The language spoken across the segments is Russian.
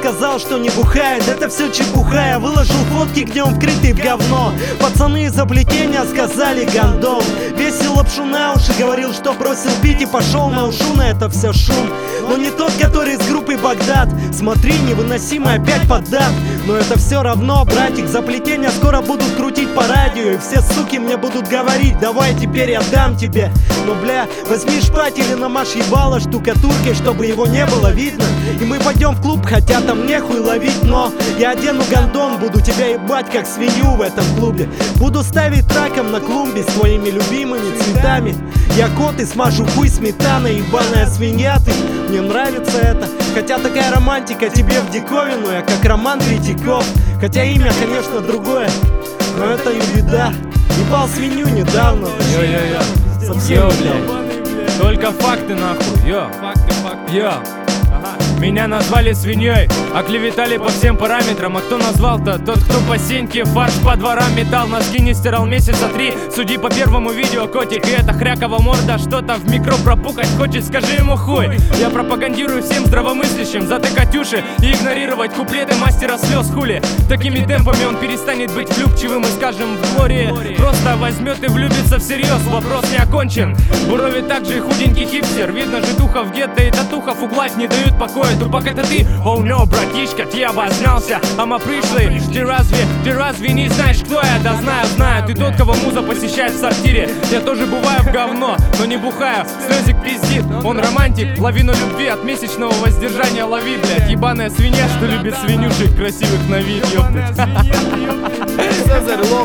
сказал, что не бухает, это все чепуха. Я выложил фотки, где он вкрытый в говно. Пацаны из заплетения сказали гандон. Весил лапшу на уши, говорил, что бросил пить и пошел на ушу, на это все шум. Но не тот, который из группы Багдад. Смотри, невыносимо опять поддат. Но это все равно, братик, заплетения скоро будут крутить по радио. И все суки мне будут говорить: давай теперь я дам тебе. Но бля, возьми шпать или намажь ебало штукатуркой, чтобы его не было видно. И мы пойдем в клуб, хотя там нехуй ловить. Но я одену гондон, буду тебя ебать как свинью в этом клубе. Буду ставить траком на клумбе с твоими любимыми цветами. Я кот и смажу хуй сметаной, ебаная свинья ты. Мне нравится это, хотя такая романтика тебе в диковину. Я как Роман Третьяков, хотя имя, конечно, другое, но это и беда. Ебал свинью недавно. Совсем, блядь. Только факты нахуй, йо. Меня назвали свиньей, оклеветали по всем параметрам. А кто назвал-то? Тот, кто по сеньке фарш по дворам метал, носки не стирал месяца 3. Суди по первому видео, котик, и эта хрякова морда что-то в микро пропукать хочет, скажи ему хуй. Я пропагандирую всем здравомыслящим затыкать уши и игнорировать куплеты мастера слез, хули. Такими темпами он перестанет быть влюбчивым и, скажем, в Глории просто возьмет и влюбится всерьез. Вопрос не окончен. Бурови также и худенький хипстер. Видно, житуха в гетто и татуха в углах не дают покоя. Тупак, это ты? Оу, но, братишка, ты обознался. Ама пришлый, ты разве не знаешь, кто я? Да знаю, ты тот, кого муза посещает в сортире. Я тоже бываю в говно, но не бухаю. Слезик пиздит, он романтик. Лавину любви от месячного воздержания лови, блядь. Ебаная свинья, что любит свинюшек красивых на вид, ёптать. Цезарь лох.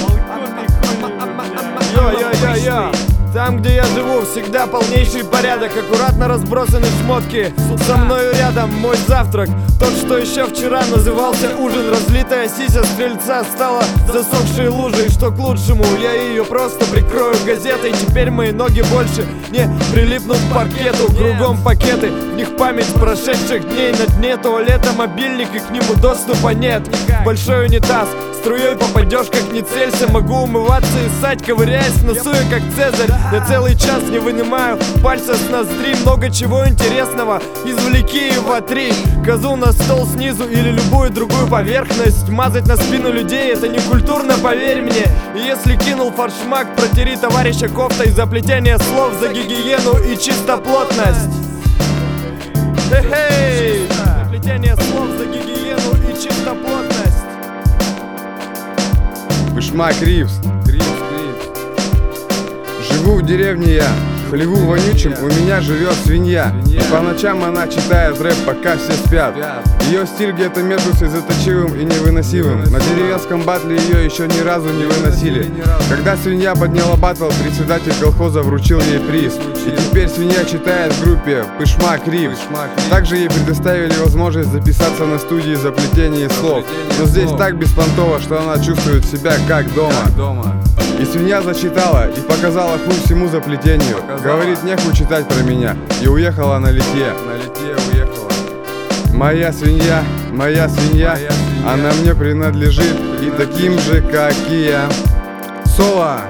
Йо. Там, где я живу, всегда полнейший порядок. Аккуратно разбросаны шмотки. Со мною рядом мой завтрак, тот, что еще вчера назывался ужин. Разлитая сися стрельца стала засохшей лужей. Что к лучшему, я ее просто прикрою газетой. Теперь мои ноги больше не прилипнут к паркету. Кругом пакеты, в них память прошедших дней. На дне туалета мобильник, и к нему доступа нет. Большой унитаз, струей попадешь, как не целься. Могу умываться и ссать, ковыряясь в носу, и как Цезарь. Я целый час не вынимаю пальца с ноздри. Много чего интересного, извлеки и вотри. Козу на стол снизу или любую другую поверхность. Мазать на спину людей — это не культурно, поверь мне. И если кинул форшмак, протери товарища кофтой. Заплетение слов за гигиену и чистоплотность. Хе-хей! Заплетение слов за гигиену и чистоплотность. Пышмак Ривз. Живу в деревне я, в хлеву вонючем у меня живет свинья. И по ночам она читает рэп, пока все спят. Ее стиль где-то между слезоточивым и невыносимым. На деревенском батле ее еще ни разу не выносили. Когда свинья подняла батл, председатель колхоза вручил ей приз. И теперь свинья читает в группе Пышмак Ривз. Также ей предоставили возможность записаться на студии заплетения слов. Но здесь так беспонтово, что она чувствует себя как дома. И свинья зачитала и показала хуй всему заплетению. Говорит, нехуй читать про меня. И уехала на литье. Уехала. Моя свинья, она мне принадлежит. И таким же, как и я. Соло.